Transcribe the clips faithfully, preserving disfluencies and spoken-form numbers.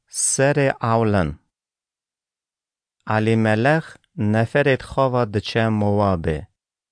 سر اولن علی ملخ نفرت خوا دچه موابه.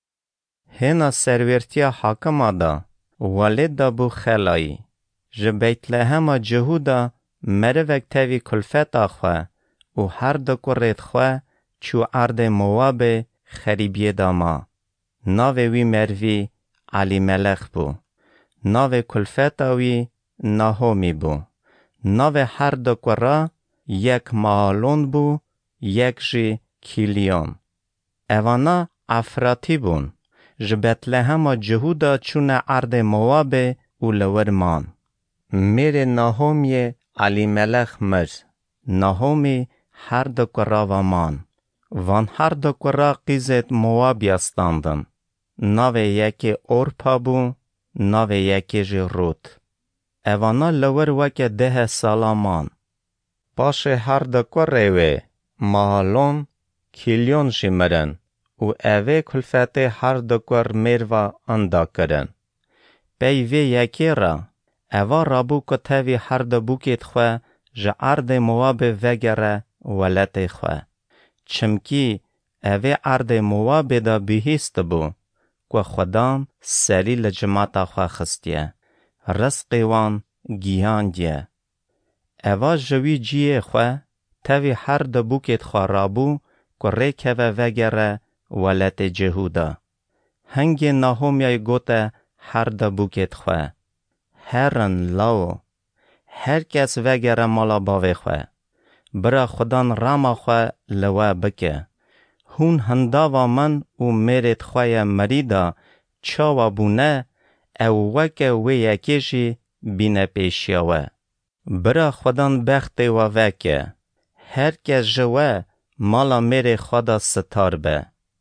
هنا سرورتیا حاکم دا والد دا بو خلایی. جبیت لهم جهودا مروک تاوی کلفتا خوا و هر دا کرد خوا چو عرد موابه خریبیه دا ما. ناوی وی مروی علی ملخ بو. ناوی کلفتا وی ناهومی بو. ناوی هر دا کرا یک مالون بو یک جی کیلیون. اوانا افراتی بون. جبت لهم جهودا چون عرد موابه و لورمان. میره ناهومی علی ملخ مرز. ناهومی هر دا کرا و مان. وان هر دا کرا قیزت موابی استاندن. ناوی یکی اورپا بو، ناوی یکی جی روت. اوانا لور وک ده سالامان. باشه هر دا کروی مالون کیلیون جی مرن و اوه کلفت هر دا کر میروا اندا کرن. بیوی یکی را اوه رابو کتاوی هر دا بوکیت خواه جه عرد مواب وگره ولت خواه. چمکی اوه عرد مواب دا بیهیست بو که خودان سری لجماعتا خواه خستیه. رزقی وان گیان دیه. اوه جوی جیه خواه تاوی هر دا بوکیت خواه رابو که ریکه و وگره ولت جهودا. هنگی ناهومیای گوته هر دا بوکیت خواه. هرن لاو. هر کس وگره مالا باوی خواه. برا خودان راما خواه لوا بکه. هون هنداوا من و میرت خواه مریدا چاوا بونه او وکه وی یکیشی بینه پیشیاوه. برا خودان بخته و وکه. هر کس جوه مالا میره خدا ستار به.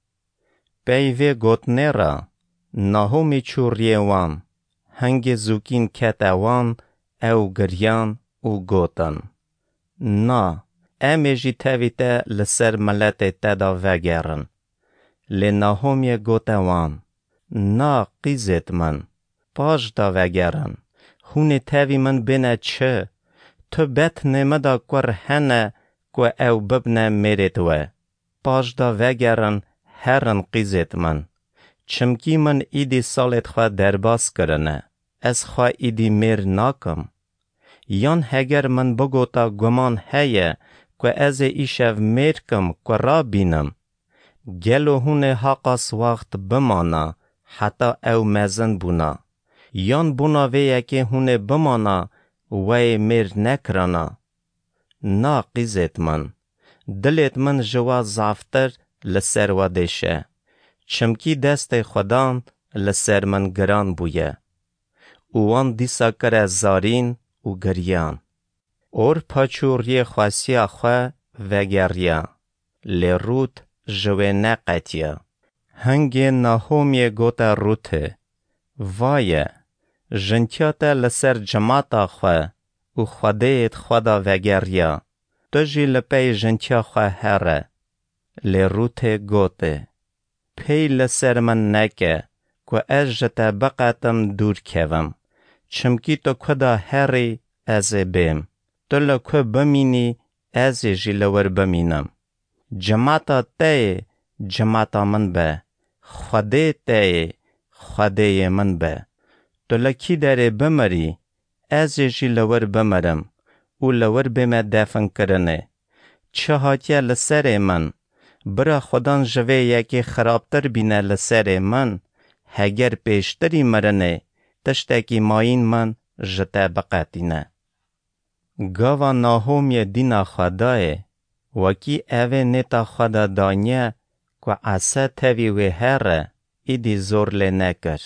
بیوی گوتنه را ناهومی چوریه وان. هنگ زوکین کت وان او گریان و گوتن. نا امیجی تاویته لسر ملت تدا وگرن. لناهومی گوته وان. نا قیزت من. پاش دا وگرن. هونه تاوی من بینه چه؟ تو بت نمدا کور هنه که او ببنه میرد و. پاش دا وگرن هرن قیزت من. چمکی من ایدی سالت خواه درباس کرنه. از خواه ایدی میر ناکم. یان هگر من بگوتا گمان هیه که از ایشو میر کم که را بینم. گلو هونه حقاس وقت بمانا حتی او مزن بونا. یان بونا ویه که هونه بمانا وی میر نکرانا. نا قیزت من. دلت من جوا زافتر لسر و دیشه. چمکی دست خودان لسر من گران بویه. اوان دیسا کره زارین و گریان. اور پاچوری خواسیا خواه و گریا. لروت جوه نقتیا. هنگی ناهومی گوتا روته. وایه. جنتیاتا لسر جماعتا خواه و خودیت خدا و گریا. تجی لپی جنتیا خواه هره. لروته گوته. پی لسر من نکه که از جتا بقاتم دور کوم. چمکی تو کدا هری از بیم. تو لکو بمینی از جلور بمینم. جماعتا تای جماعتا من به. خوده تای خوده من به. تو لکی داره بمری از جلور بمرم. او لور بیم دفن کرنه. چه هاتیا لسر من. برا خودان جوه یکی خرابتر بینه لسر من. هگر پیشتری مرنه. تشتکی ماین من جتا بقاتینه. گاوا ناهومی دینا خدای. وکی اوه نیتا خدا دانیه که عصا تاوی و هره ایدی زور لی نکر.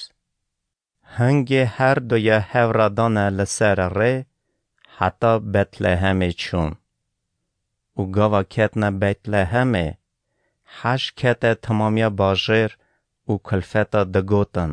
هنگی هر دوی هورادانه لسر ره حتی بتلهمی چون. و گاوا کتنه بتلهمی هش کته تمامیا باجر و کلفتا دگوتن.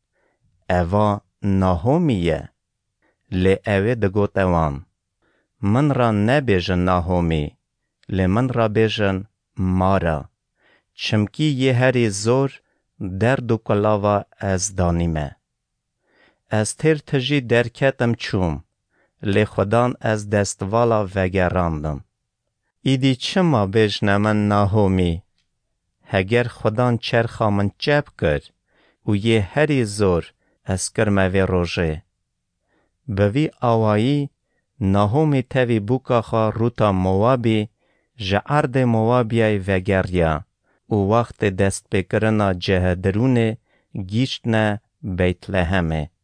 اوه ناهومیه. لی اوه دگوته وان. من را نبیجن ناهومی. لی من را بیجن مارا. چمکی یه هری زور درد و کلاوا از دانیمه. از تیر تجی درکتم چوم. لی خودان از دستوالا وگراندم. ایدی چما بجنه من ناهومی؟ هگر خودان چرخا من چپ کرد و یه هری زور از کرموی روژه. بوی آوایی ناهومی تاوی بوکاخا روتا موابی جه ارد موابیای وگریا و وقت دست بکرنا جه درونه گیشتنه بیت لحمه.